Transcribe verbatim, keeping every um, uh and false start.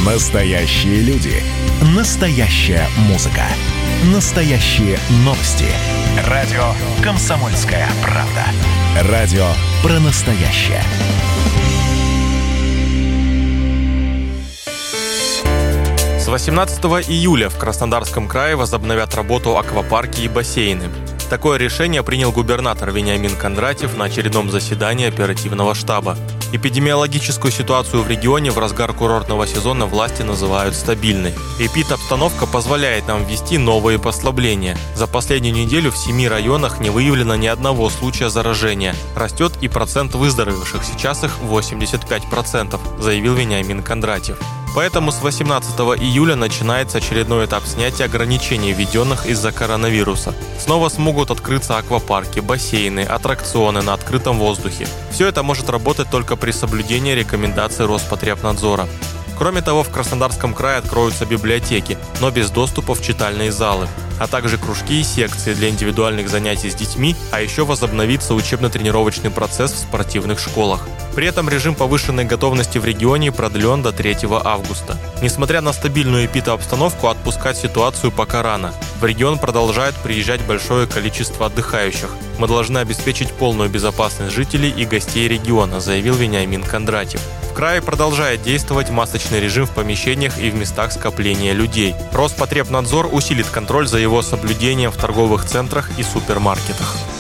Настоящие люди. Настоящая музыка. Настоящие новости. Радио «Комсомольская правда». Радио про настоящее. С восемнадцатого июля в Краснодарском крае возобновят работу аквапарки и бассейны. Такое решение принял губернатор Вениамин Кондратьев на очередном заседании оперативного штаба. Эпидемиологическую ситуацию в регионе в разгар курортного сезона власти называют стабильной. Эпид-обстановка позволяет нам ввести новые послабления. За последнюю неделю в семи районах не выявлено ни одного случая заражения. Растет и процент выздоровевших, сейчас их восемьдесят пять процентов, заявил Вениамин Кондратьев. Поэтому с восемнадцатого июля начинается очередной этап снятия ограничений, введенных из-за коронавируса. Снова смогут открыться аквапарки, бассейны, аттракционы на открытом воздухе. Все это может работать только при соблюдении рекомендаций Роспотребнадзора. Кроме того, в Краснодарском крае откроются библиотеки, но без доступа в читальные залы, а также кружки и секции для индивидуальных занятий с детьми, а еще возобновится учебно-тренировочный процесс в спортивных школах. При этом режим повышенной готовности в регионе продлен до третьего августа. Несмотря на стабильную эпидобстановку, отпускать ситуацию пока рано. В регион продолжает приезжать большое количество отдыхающих. Мы должны обеспечить полную безопасность жителей и гостей региона, заявил Вениамин Кондратьев. В крае продолжает действовать масочный режим в помещениях и в местах скопления людей. Роспотребнадзор усилит контроль за его соблюдением в торговых центрах и супермаркетах.